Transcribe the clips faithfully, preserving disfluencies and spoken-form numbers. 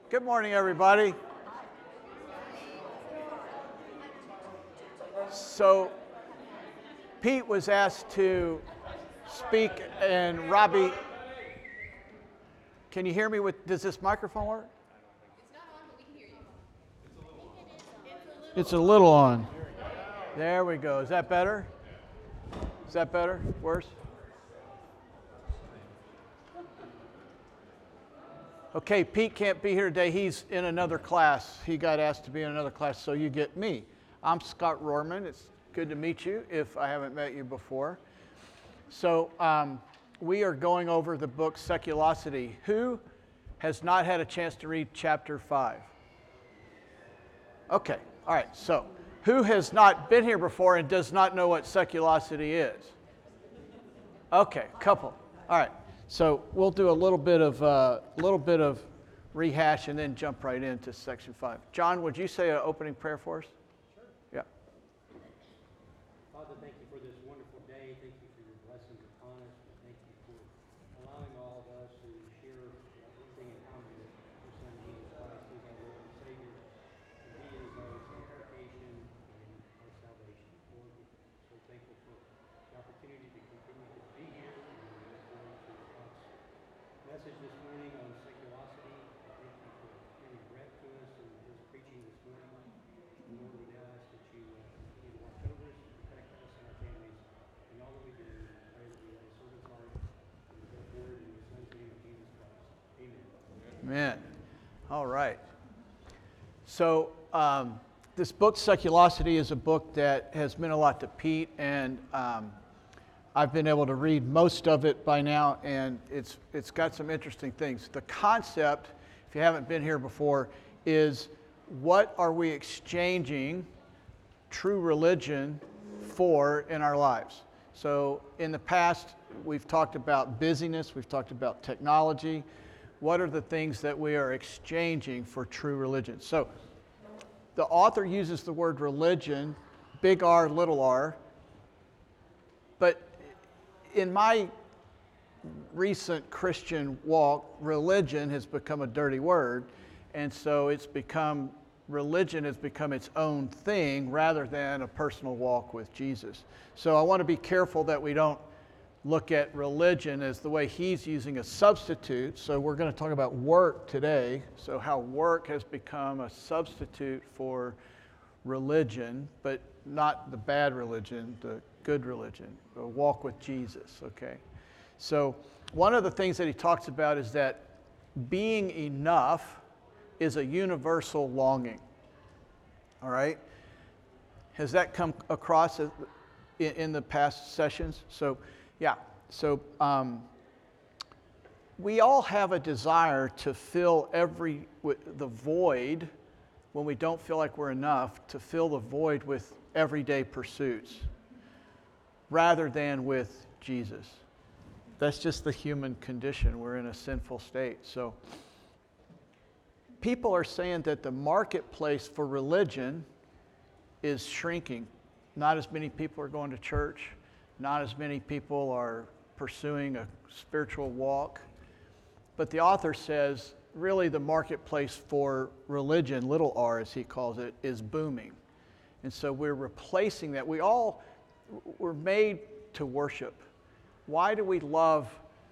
Good morning, everybody. So, Pete was asked to speak, and Robbie, can you hear me? With does this microphone work? It's not on, but we can hear you. It's a little on. There we go. Is that better? Is that better? Worse? Okay, Pete can't be here today. He's in another class. He got asked to be in another class, so you get me. I'm Scott Rohrman. It's good to meet you if I haven't met you before. So um, we are going over the book Seculosity. Who has not had a chance to read chapter five? Okay, all right. So who has not been here before and does not know what Seculosity is? Okay, couple. All right. So we'll do a little bit of a uh, little bit of rehash and then jump right into section five. John, would you say an opening prayer for us? Sure. Yeah. Father, thank you for this wonderful day. Thank you for your blessings upon us. Thank you for allowing all of us to share everything in common with your Son Jesus Christ, who is our Lord and Savior. And He is our sanctification and our salvation. Lord, we're so thankful for the opportunity to continue to be here. And we look forward to God's message this morning on seculosity. I thank you for giving breath to us and his preaching this morning. And Lord, we now ask that you uh, continue to watch over us, protect us and our families, and all that we do. We pray that we have a servant's heart and we go forward in your Son's name of Jesus Christ. Amen. Amen. All right. So um, this book, Seculosity, is a book that has meant a lot to Pete, and um, I've been able to read most of it by now, and it's it's got some interesting things. The concept, if you haven't been here before, is what are we exchanging true religion for in our lives? So in the past, we've talked about busyness, we've talked about technology. What are the things that we are exchanging for true religion? So the author uses the word religion, big R, little r, but in my recent Christian walk, religion has become a dirty word, and so it's become, religion has become its own thing rather than a personal walk with Jesus. So I want to be careful that we don't look at religion as the way he's using a substitute. So we're going to talk about work today, so how work has become a substitute for religion, but not the bad religion, the good religion, a walk with Jesus, okay? So one of the things that he talks about is that being enough is a universal longing, all right? Has that come across in, in the past sessions? So, yeah, so um, we all have a desire to fill every, the void when we don't feel like we're enough, to fill the void with everyday pursuits rather than with Jesus. That's just the human condition. We're in a sinful state. So people are saying that the marketplace for religion is shrinking. Not as many people are going to church. Not as many people are pursuing a spiritual walk. But the author says, really the marketplace for religion, little r as he calls it, is booming. And so we're replacing that. We all were made to worship. Why do we love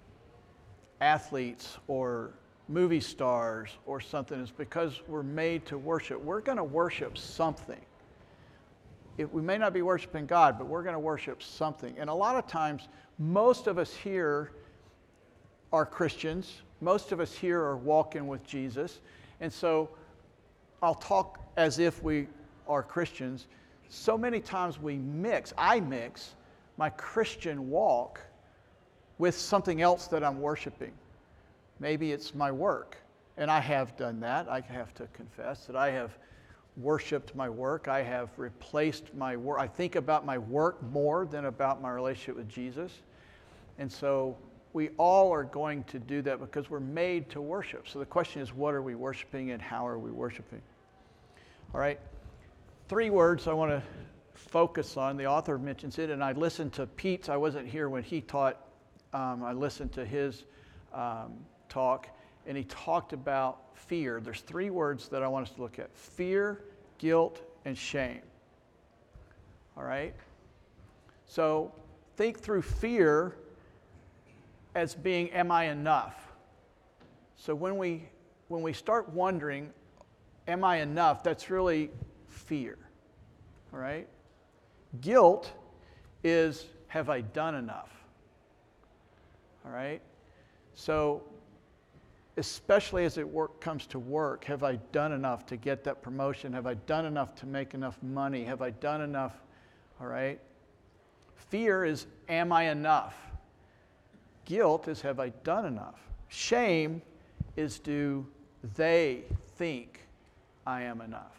athletes or movie stars or something? It's because we're made to worship. We're going to worship something. It, we may not be worshiping God, but we're going to worship something. And a lot of times, most of us here are Christians. Most of us here are walking with Jesus. And so I'll talk as if we are Christians. So many times we mix, I mix my Christian walk with something else that I'm worshiping. Maybe it's my work. And I have done that. I have to confess that I have worshiped my work. I have replaced my work. I think about my work more than about my relationship with Jesus. And so we all are going to do that because we're made to worship. So the question is, what are we worshiping and how are we worshiping? All right. Three words I want to focus on. The author mentions it, and I listened to Pete's. I wasn't here when he taught. Um, I listened to his um, talk, and he talked about fear. There's three words that I want us to look at: fear, guilt, and shame. All right? So think through fear as being, am I enough? So when we when we start wondering, am I enough, that's really fear. All right? Guilt is, have I done enough? All right? So especially as it work, comes to work, have I done enough to get that promotion? Have I done enough to make enough money? Have I done enough? All right? Fear is, am I enough? Guilt is, have I done enough? Shame is, do they think I am enough?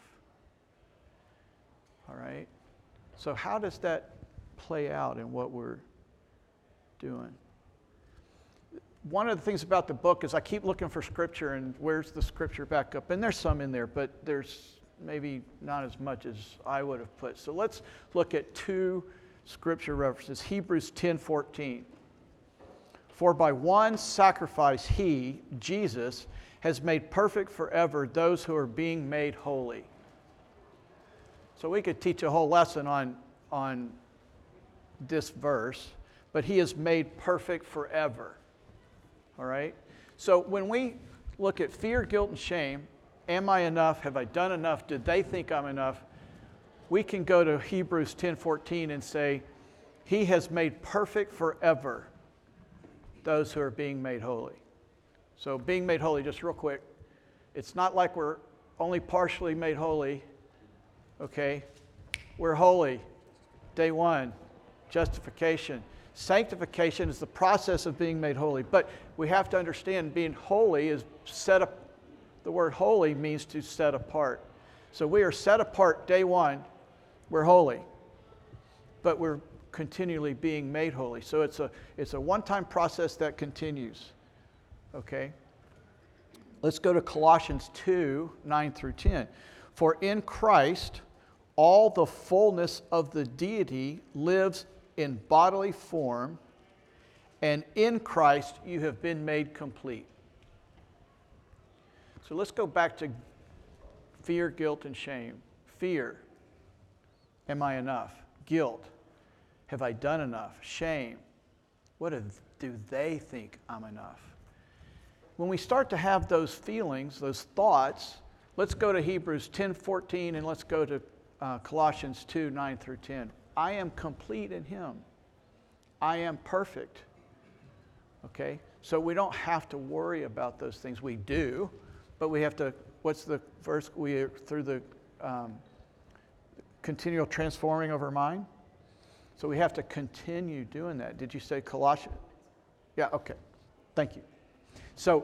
All right? So how does that play out in what we're doing? One of the things about the book is I keep looking for scripture, and where's the scripture back up? And there's some in there, but there's maybe not as much as I would have put. So let's look at two scripture references. Hebrews ten fourteen. For by one sacrifice he, Jesus, has made perfect forever those who are being made holy. So we could teach a whole lesson on, on this verse, but he is made perfect forever. All right? So when we look at fear, guilt, and shame, am I enough? Have I done enough? Did they think I'm enough? We can go to Hebrews ten fourteen and say, he has made perfect forever those who are being made holy. So being made holy, just real quick, it's not like we're only partially made holy, okay? We're holy, day one, justification. Sanctification is the process of being made holy. But we have to understand being holy is set up, the word holy means to set apart. So we are set apart day one, we're holy, but we're continually being made holy. So it's a, it's a one-time process that continues. Okay? Let's go to Colossians two, nine through ten. For in Christ, all the fullness of the deity lives in bodily form, and in Christ you have been made complete. So let's go back to fear, guilt, and shame. Fear, am I enough? Guilt, have I done enough? Shame, what do they think I'm enough? When we start to have those feelings, those thoughts, let's go to Hebrews ten fourteen and let's go to uh, Colossians two, nine through ten. I am complete in him. I am perfect. Okay? So we don't have to worry about those things. We do, but we have to, what's the verse? We are through the um, continual transforming of our mind. So we have to continue doing that. Did you say Colossians? Yeah, okay. Thank you. So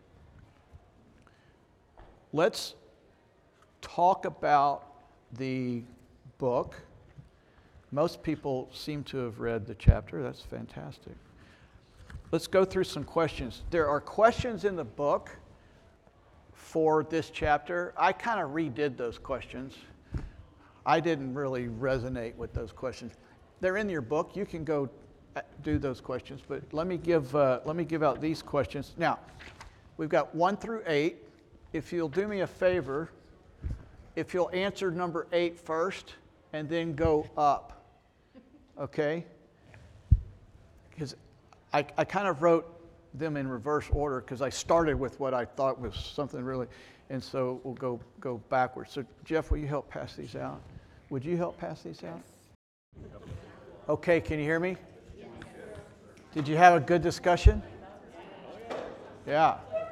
let's talk about the book. Most people seem to have read the chapter. That's fantastic. Let's go through some questions. There are questions in the book for this chapter. I kind of redid those questions. I didn't really resonate with those questions. They're in your book. You can go do those questions, but let me give uh, let me give out these questions. Now, we've got one through eight. If you'll do me a favor, if you'll answer number eight first and then go up, okay? Because I, I kind of wrote them in reverse order because I started with what I thought was something really, and so we'll go go backwards. So Jeff, will you help pass these out? Would you help pass these out? Okay, can you hear me? Did you have a good discussion? Yeah.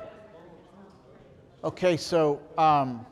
Okay, so um,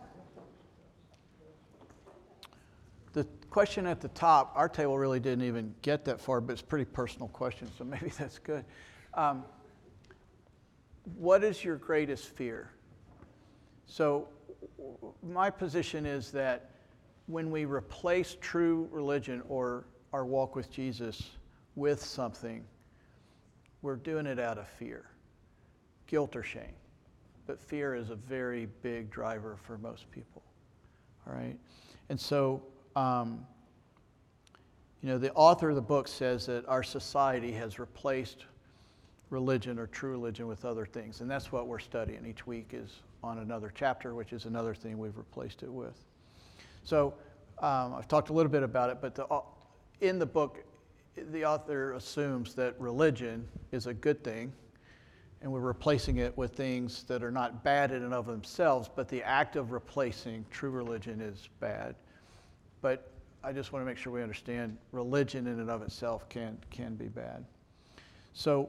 the question at the top, our table really didn't even get that far, but it's a pretty personal question, so maybe that's good. Um, what is your greatest fear? So my position is that when we replace true religion or our walk with Jesus with something, we're doing it out of fear, guilt or shame. But fear is a very big driver for most people, all right? And so, um, you know, the author of the book says that our society has replaced religion or true religion with other things. And that's what we're studying each week, is on another chapter, which is another thing we've replaced it with. So um, I've talked a little bit about it, but the, in the book, the author assumes that religion is a good thing, and we're replacing it with things that are not bad in and of themselves, but the act of replacing true religion is bad. But I just want to make sure we understand religion in and of itself can, can be bad. So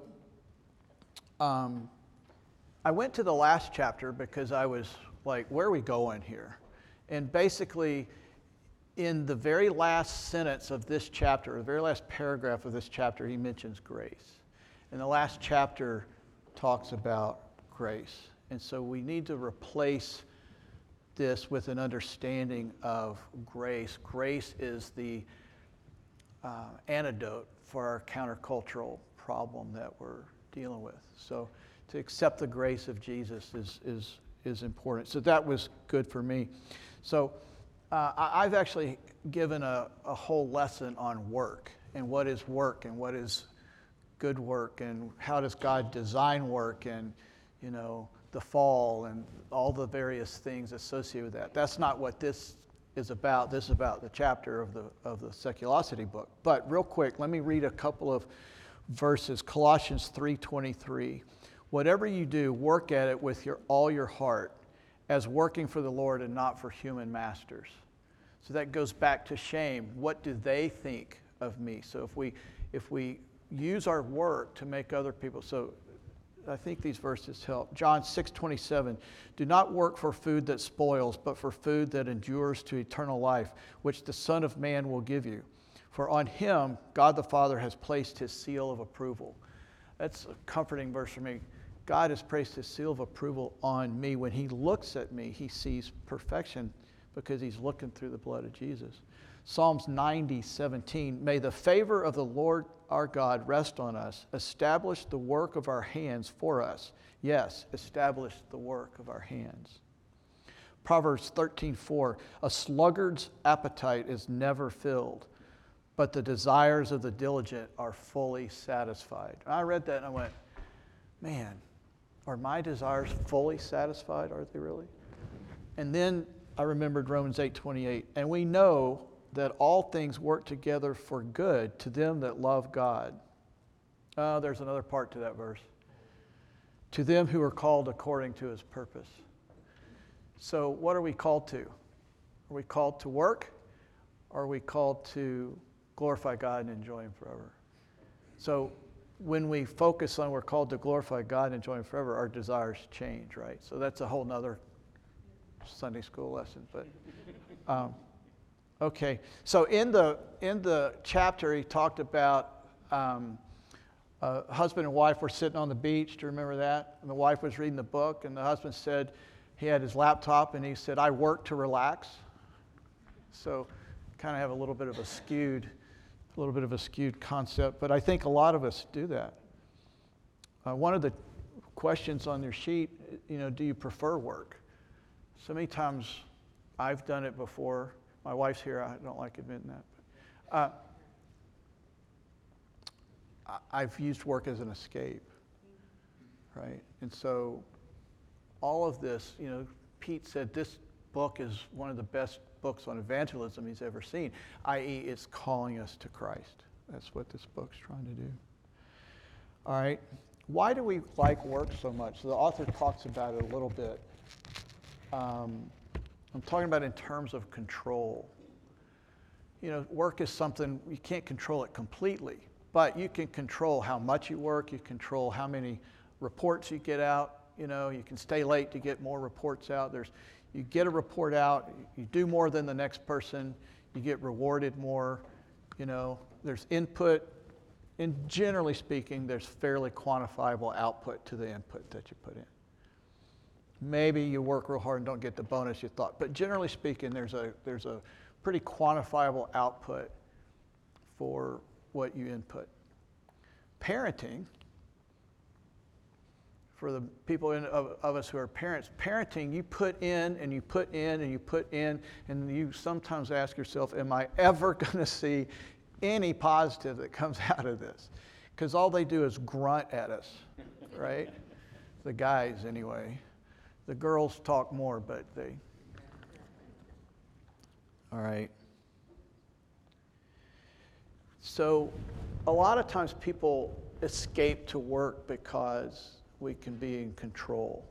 um, I went to the last chapter because I was like, where are we going here? And basically, in the very last sentence of this chapter, the very last paragraph of this chapter, he mentions grace. And the last chapter talks about grace. And so we need to replace this with an understanding of grace. Grace is the uh, antidote for our countercultural problem that we're dealing with. So to accept the grace of Jesus is, is, is important. So that was good for me. So uh, I, I've actually given a, a whole lesson on work and what is work and what is good work and how does God design work and, you know, the fall and all the various things associated with that. That's not what this is about. This is about the chapter of the of the Seculosity book. But real quick, let me read a couple of verses. Colossians three twenty-three. Whatever you do, work at it with your all your heart, as working for the Lord and not for human masters. So that goes back to shame. What do they think of me? So if we if we use our work to make other people, so I think these verses help. John six twenty-seven, do not work for food that spoils, but for food that endures to eternal life, which the Son of Man will give you. For on him, God the Father has placed his seal of approval. That's a comforting verse for me. God has placed his seal of approval on me. When he looks at me, he sees perfection because he's looking through the blood of Jesus. Psalms ninety seventeen, may the favor of the Lord our God rest on us. Establish the work of our hands for us. Yes, establish the work of our hands. Proverbs thirteen four, a sluggard's appetite is never filled, but the desires of the diligent are fully satisfied. And I read that and I went, man, are my desires fully satisfied? Are they really? And then I remembered Romans eight twenty-eight, and we know that all things work together for good to them that love God. Uh, there's another part to that verse. To them who are called according to his purpose. So what are we called to? Are we called to work? Or are we called to glorify God and enjoy him forever? So when we focus on we're called to glorify God and enjoy him forever, our desires change, right? So that's a whole nother Sunday school lesson. But um, okay, so in the in the chapter he talked about um, a husband and wife were sitting on the beach. Do you remember that? And the wife was reading the book, and the husband said he had his laptop, and he said, "I work to relax." So, kind of have a little bit of a skewed, a little bit of a skewed concept, but I think a lot of us do that. Uh, one of the questions on your sheet, you know, do you prefer work? So many times I've done it before. My wife's here. I don't like admitting that. But, uh, I've used work as an escape, right? And so all of this, you know, Pete said this book is one of the best books on evangelism he's ever seen, that is it's calling us to Christ. That's what this book's trying to do. All right. Why do we like work so much? So the author talks about it a little bit. Um, I'm talking about in terms of control. You know, work is something, you can't control it completely, but you can control how much you work, you control how many reports you get out, you know, you can stay late to get more reports out. There's, you get a report out, you do more than the next person, you get rewarded more, you know, there's input, and generally speaking, there's fairly quantifiable output to the input that you put in. Maybe you work real hard and don't get the bonus you thought. But generally speaking, there's a there's a pretty quantifiable output for what you input. Parenting, for the people in, of, of us who are parents, parenting, you put in and you put in and you put in, and you sometimes ask yourself, am I ever going to see any positive that comes out of this? because all they do is grunt at us, right? The guys, anyway. The girls talk more, but they. All right. So, a lot of times people escape to work because we can be in control.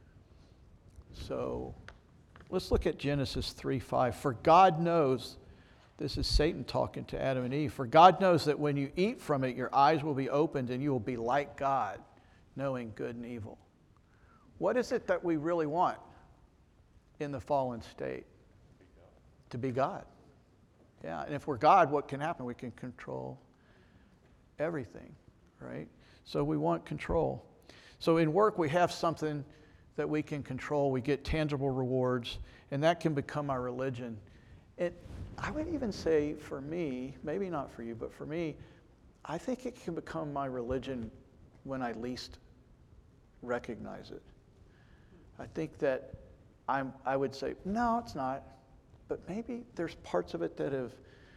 So, let's look at Genesis three five. For God knows, this is Satan talking to Adam and Eve, for God knows that when you eat from it, your eyes will be opened and you will be like God, knowing good and evil. What is it that we really want in the fallen state? To be God. Yeah, and if we're God, what can happen? We can control everything, right? So we want control. So in work, we have something that we can control. We get tangible rewards, and that can become our religion. It, I would even say for me, maybe not for you, but for me, I think it can become my religion when I least recognize it. I think that I'm, I would say, no, it's not. But maybe there's parts of it that have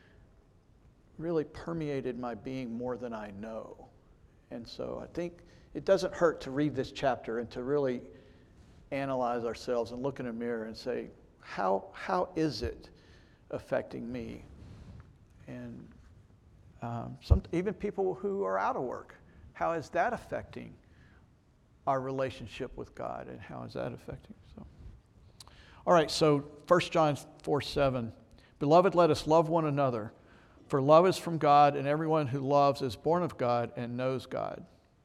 really permeated my being more than I know. And so I think it doesn't hurt to read this chapter and to really analyze ourselves and look in a mirror and say, how how is it affecting me? And um, some, even people who are out of work, how is that affecting our relationship with God, and how is that affecting? So, all right, so First John four seven. Beloved, let us love one another, for love is from God, and everyone who loves is born of God and knows God.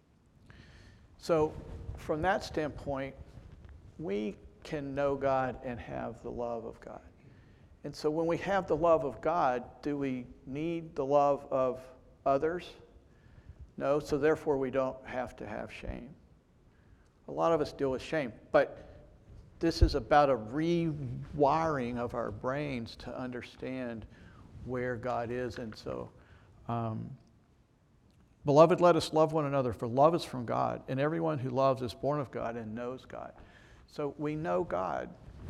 So from that standpoint, we can know God and have the love of God. And so when we have the love of God, do we need the love of others? No, so therefore we don't have to have shame. A lot of us deal with shame, but this is about a rewiring of our brains to understand where God is. And so, um, beloved, let us love one another, for love is from God, and everyone who loves is born of God and knows God. So we know God.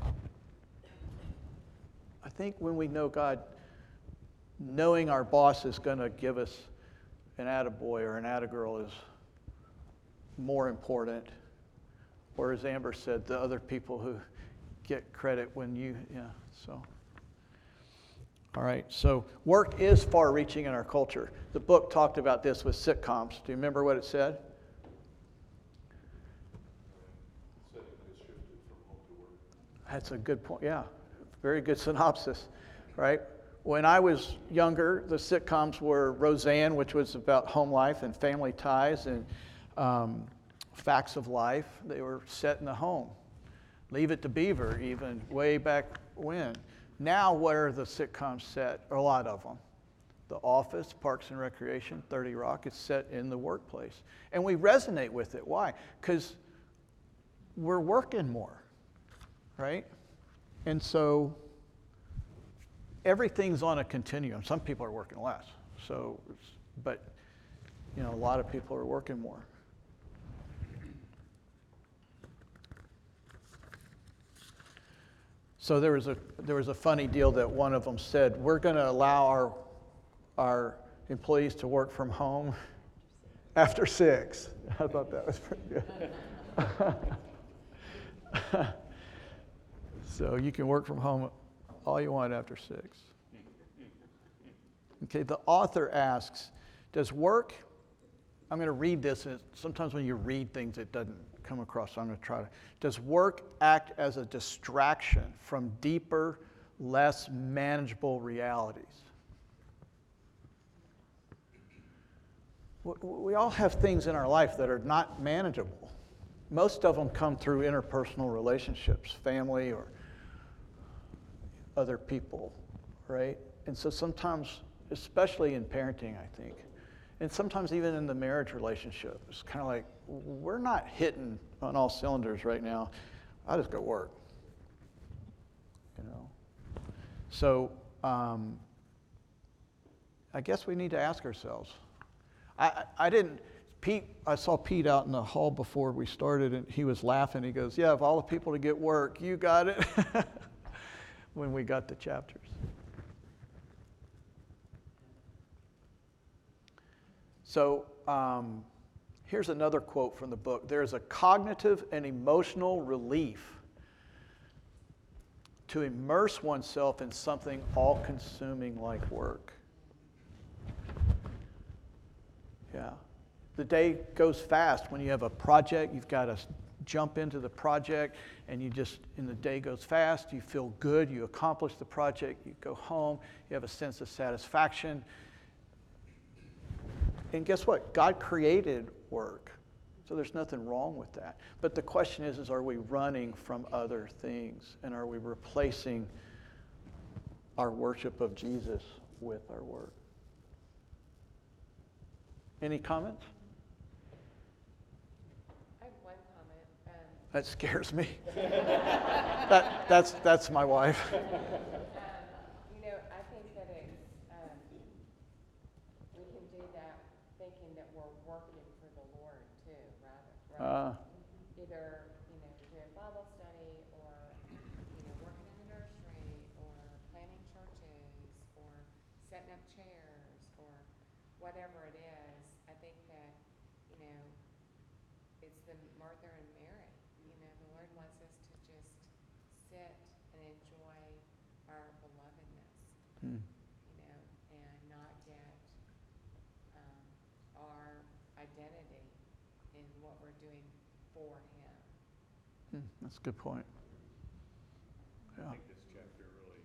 I think when we know God, knowing our boss is going to give us an attaboy or an attagirl is more important. Or as Amber said, the other people who get credit when you, yeah, so. All right, so work is far-reaching in our culture. The book talked about this with sitcoms. Do you remember what it said? It said it has shifted from home to work. That's a good point, yeah. Very good synopsis, right? When I was younger, the sitcoms were Roseanne, which was about home life and family ties, and um, Facts of Life. They were set in the home. Leave It to Beaver, even way back when. Now, where are the sitcoms set? A lot of them. The Office, Parks and Recreation, thirty Rock, it's set in the workplace. And we resonate with it. Why? Because we're working more, right? And so everything's on a continuum. Some people are working less. So, but, you know, a lot of people are working more. So there was a there was a funny deal that one of them said, we're going to allow our our employees to work from home after six. I thought that was pretty good. So you can work from home all you want after six. Okay, the author asks, does work, I'm going to read this, and sometimes when you read things it doesn't come across, so I'm going to try to. Does work act as a distraction from deeper, less manageable realities? We all have things in our life that are not manageable. Most of them come through interpersonal relationships, family or other people, right? And so sometimes, especially in parenting, I think, and sometimes even in the marriage relationship, it's kind of like, we're not hitting on all cylinders right now. I just go work, you know. So um, I guess we need to ask ourselves. I, I, I didn't, Pete, I saw Pete out in the hall before we started, and he was laughing. He goes, yeah, of all the people to get work, you got it, when we got the chapters. So um, here's another quote from the book. There is a cognitive and emotional relief to immerse oneself in something all-consuming like work. Yeah. The day goes fast when you have a project. You've got to jump into the project, and you just, and the day goes fast. You feel good. You accomplish the project. You go home. You have a sense of satisfaction. And guess what? God created work. So there's nothing wrong with that. But the question is, is are we running from other things? And are we replacing our worship of Jesus with our work? Any comments? I have one comment. Um, That scares me. that, that's, that's my wife. um, you know, I think that it's, um, we can do that thinking that we're working for the Lord too, rather. Uh, Right? Either, you know, doing Bible study or, you know, working in the nursery or planning churches or setting up chairs or whatever it is. I think that, you know, it's the Martha and Mary. You know, the Lord wants us to just sit and enjoy our belovedness, hmm. you know, and not get um, our identity in what we're doing for Him. Hmm, that's a good point. Yeah. I think this chapter really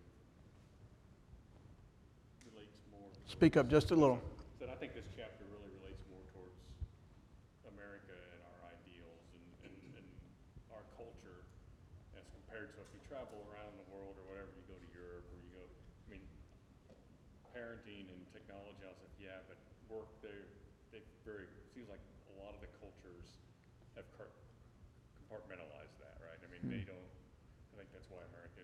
relates more. Speak up just a little. That I think this chapter really relates more towards America and our ideals and, and, and our culture as compared to if you travel around the world or whatever, you go to Europe or you go, I mean, parenting and technology, I was like, yeah, but work, they they very, seems like a lot of the cultures have car- compartmentalized that, right? I mean, they don't, I think that's why America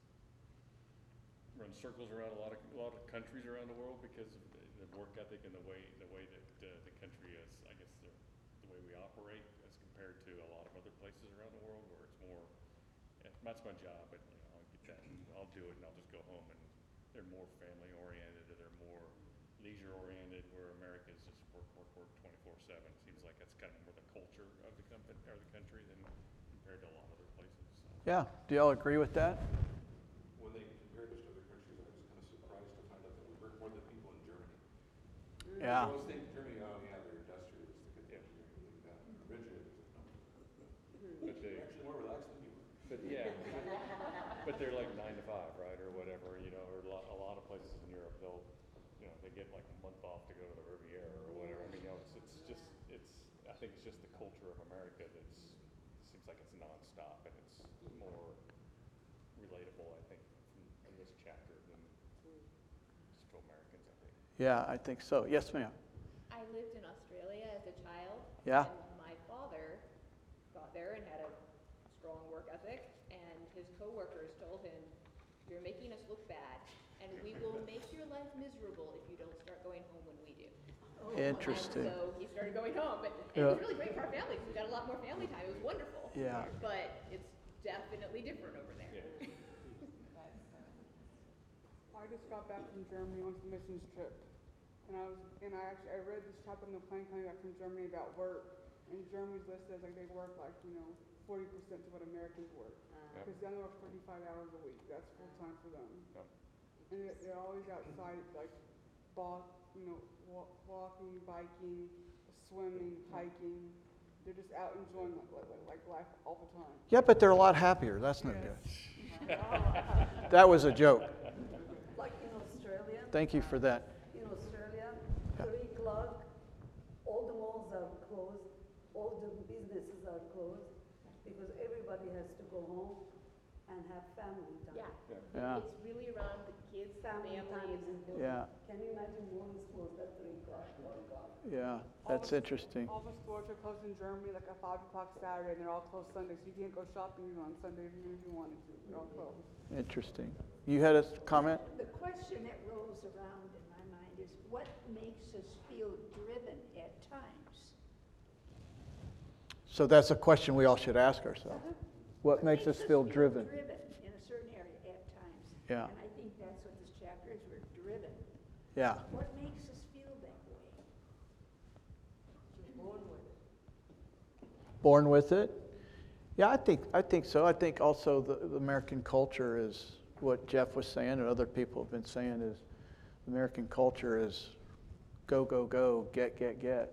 runs circles around a lot of a lot of countries around the world because of the, the work ethic and the way the way that uh, the country is, I guess, the, the way we operate as compared to a lot of other places around the world where it's more, yeah, that's my job, but you know, I'll get that and I'll do it and I'll just go home, and they're more family oriented or they're more leisure oriented, where America is just work work work twenty-four seven. Seems like that's kind of more the culture of the company or the country than compared to a lot of other places. So. Yeah. Do y'all agree with that? When they compared us to other countries, I was kind of surprised to find out that we work more than people in Germany. Yeah. I always think Germany, oh yeah, they're industrialists, they get the engineering, like that. Originally, it was no. But they, They're actually more relaxed than people. but yeah, but they're like nine to five, right, or whatever, you know, or a lot, a lot of places in Europe, they'll, you know, they get like a month off to go to the Riviera or whatever. I mean, you know, it's it's just it's. I think it's just the culture of America that's seems like it's nonstop and it's more relatable, I think, from, from this chapter than just to Americans, I think. Yeah, I think so. Yes, ma'am. I lived in Australia as a child. Yeah. And my father got there and had a strong work ethic, and his coworkers told him, "You're making us look bad, and we will make your life miserable if you don't start going home when we do." Interesting. And so he started going home, but and Yeah. it was really great for our family because we got a lot more family time. It was wonderful. Yeah. But it's definitely different over there. Yeah. I just got back from Germany on a missions trip, and I was, and I actually, I read this chapter in the plane coming back from Germany about work, and Germany's listed as like they work like, you know, forty percent to what Americans work. Yep. Because they only work thirty-five hours a week, that's full time for them. Yep. And they're, they're always outside, like, walk, you know, wa- walking, biking, swimming, hiking. They're just out enjoying like, like, like life all the time. Yeah, but they're a lot happier. That's no good. Yes. That was a joke. Like in Australia, Thank you for that. in Australia, three o'clock, all the malls are closed, all the businesses are closed, because everybody has to go home and have family time. Yeah. Yeah. It's really around the kids, Family time families. is important. Yeah. Can you imagine malls closed at three o'clock, four o'clock? Yeah. All That's the- interesting. All the stores are closed in Germany like at five o'clock Saturday, and they're all closed Sunday, so you can't go shopping even on Sunday if you, if you wanted to. They're all closed. Interesting. You had a comment? The question that rolls around in my mind is what makes us feel driven at times? So that's a question we all should ask ourselves. What makes us feel driven? Driven in a certain area at times. Yeah. And I think that's what this chapter is, we're driven. Yeah. What makes us feel that way? born with it. Yeah, I think I think so. I think also the, the American culture is what Jeff was saying, and other people have been saying is American culture is go, go, go, get, get, get.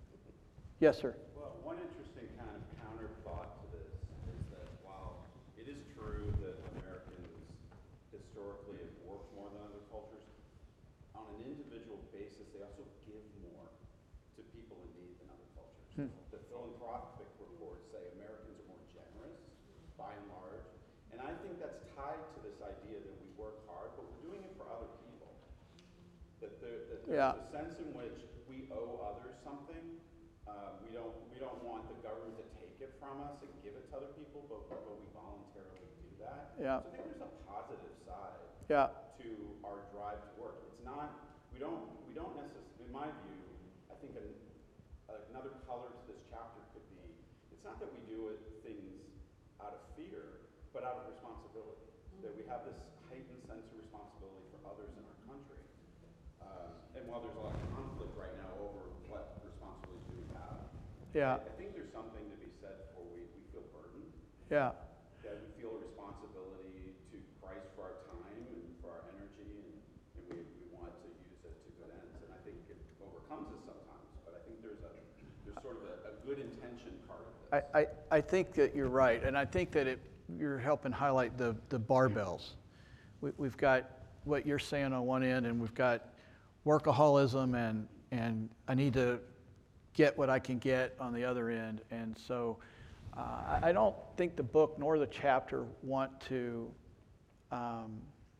Yes, sir. Well, one interesting kind of counter thought to this is that while it is true that Americans historically have worked more than other cultures, on an individual basis, they also give more to people in need than other cultures. Hmm. The philanthropic reports say Americans are more generous, by and large, and I think that's tied to this idea that we work hard, but we're doing it for other people. That, there, that there's Yeah. a sense in which we owe others something. Uh, we don't we don't want the government to take it from us and give it to other people, but, but we voluntarily do that. Yeah. So I think there's a positive side Yeah. to our drive to work. It's not we don't we don't necessarily, in my view, I think an, another color to this chapter could be it's not that we do it things out of fear, but out of responsibility. That we have this heightened sense of responsibility for others in our country. Uh, and while there's a lot of conflict right now over what responsibilities do we have, Yeah. I think there's something to be said for we, we feel burdened, Yeah. that we feel a responsibility to Christ for our time and for our energy, and, and we, we want to use it to good ends. And I think it overcomes us sometimes, but I think there's a there's sort of a, a good intention part of this. I, I, I think that you're right, and I think that it, you're helping highlight the, the barbells. We, we've got what you're saying on one end, and we've got workaholism, and, and I need to get what I can get on the other end. And so uh, I I don't think the book nor the chapter want to um,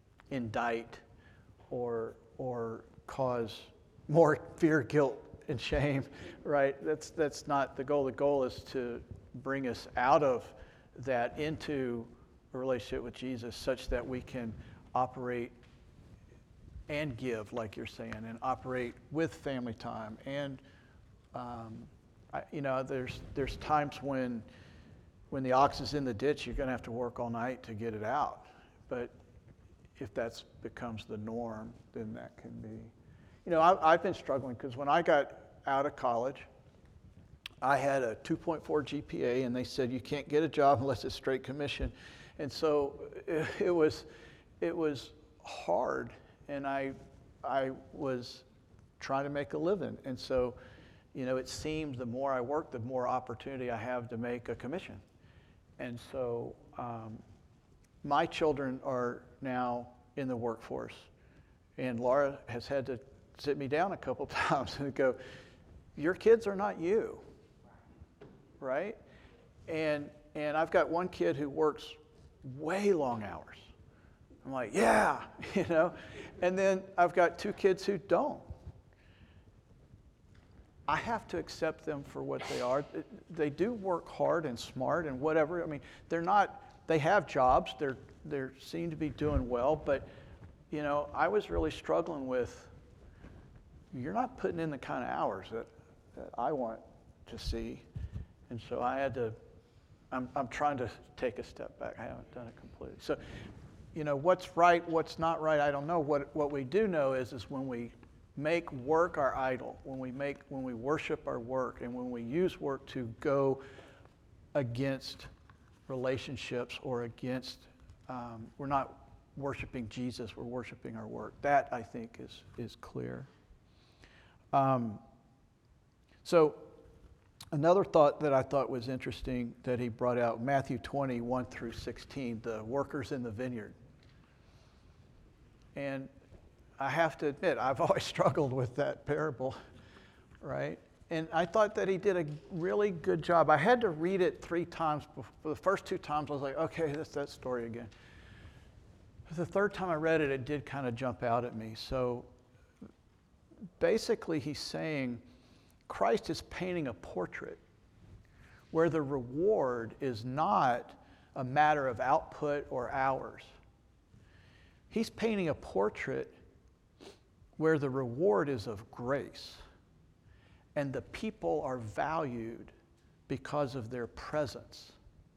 indict or, or cause more fear, guilt, and shame, right? That's, that's not the goal. The goal is to bring us out of that into a relationship with Jesus such that we can operate and give, like you're saying, and operate with family time. And, um, I, you know, there's, there's times when, when the ox is in the ditch, you're going to have to work all night to get it out. But if that becomes the norm, then that can be. You know, I, I've been struggling because when I got out of college, I had a two point four G P A, and they said you can't get a job unless it's straight commission. And so it, it was, it was hard, and I, I was trying to make a living. And so, you know, it seemed the more I work, the more opportunity I have to make a commission. And so um, my children are now in the workforce, and Laura has had to sit me down a couple times and go, your kids are not you, right? And, and I've got one kid who works way long hours. I'm like, yeah, you know? And then I've got two kids who don't. I have to accept them for what they are. They do work hard and smart and whatever. I mean, they're not, they have jobs, they're, they seem to be doing well, but, you know, I was really struggling with, you're not putting in the kind of hours that, that I want to see. And so I had to, I'm, I'm trying to take a step back. I haven't done it completely. So, you know, what's right, what's not right, I don't know. What, what we do know is, is when we make work our idol, when we make, when we worship our work, and when we use work to go against relationships or against, um, we're not worshiping Jesus, we're worshiping our work. That, I think, is, is clear. Um, so another thought that I thought was interesting that he brought out, Matthew twenty, one through sixteen, the workers in the vineyard. And I have to admit, I've always struggled with that parable, right? And I thought that he did a really good job. I had to read it three times. For the first two times, I was like, okay, that's that story again. The third time I read it, it did kind of jump out at me. So basically, he's saying Christ is painting a portrait where the reward is not a matter of output or hours. He's painting a portrait where the reward is of grace, and the people are valued because of their presence,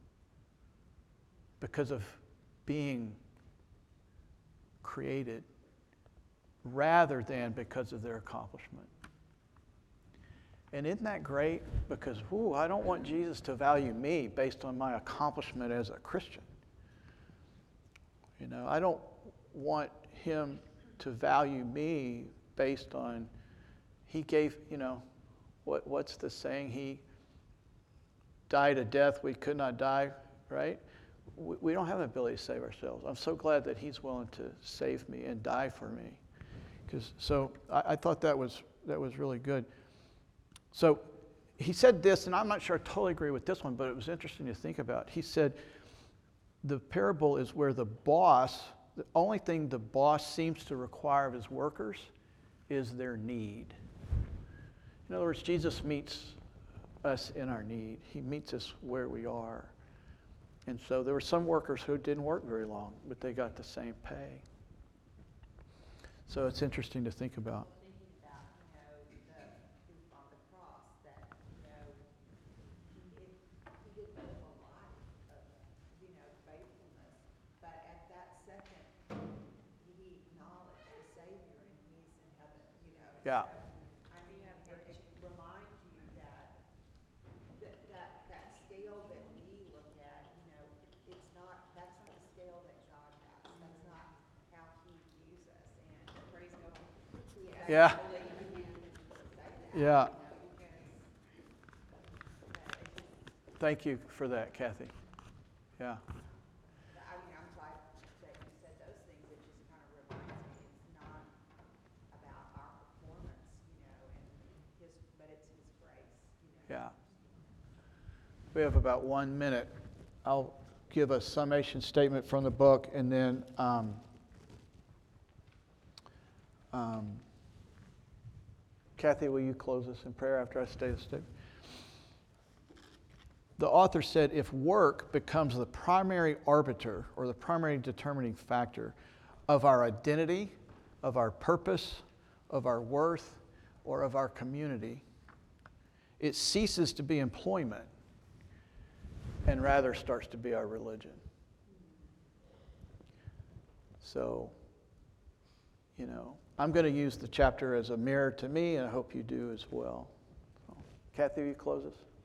because of being created, rather than because of their accomplishment. And isn't that great? Because, whoo, I don't want Jesus to value me based on my accomplishment as a Christian. You know, I don't want him to value me based on, he gave, you know, what what's the saying? He died a death we could not die, right? We, we don't have the ability to save ourselves. I'm so glad that he's willing to save me and die for me. Because so I, I thought that was that was really good. So he said this, and I'm not sure I totally agree with this one, but it was interesting to think about. He said the parable is where the boss, the only thing the boss seems to require of his workers is their need. In other words, Jesus meets us in our need. He meets us where we are. And so there were some workers who didn't work very long, but they got the same pay. So it's interesting to think about. Thinking about, you know, the thief on the cross, that, you know, he did, he did live a life of, you know, faithfulness, but at that second, he acknowledged the Savior and he's in heaven, you know. Yeah. So, I mean, it it reminds you that, that, that, that scale that we look at, you know, it's not, that's not the scale that God has. That's not how he views us. And praise God. we Yeah. actually can say that, Yeah. you know, because, uh, it's just, Thank you for that, Kathy. Yeah. I mean, I'm glad that you said those things. It just kind of reminds me, it's not about our performance, you know, and his, but it's his grace, you know. Yeah. We have about one minute. I'll give a summation statement from the book, and then um, um, Kathy, will you close us in prayer after I say the statement? The author said, if work becomes the primary arbiter or the primary determining factor of our identity, of our purpose, of our worth, or of our community, it ceases to be employment and rather starts to be our religion. So, you know, I'm going to use the chapter as a mirror to me, and I hope you do as well. So, Kathy, will you close us?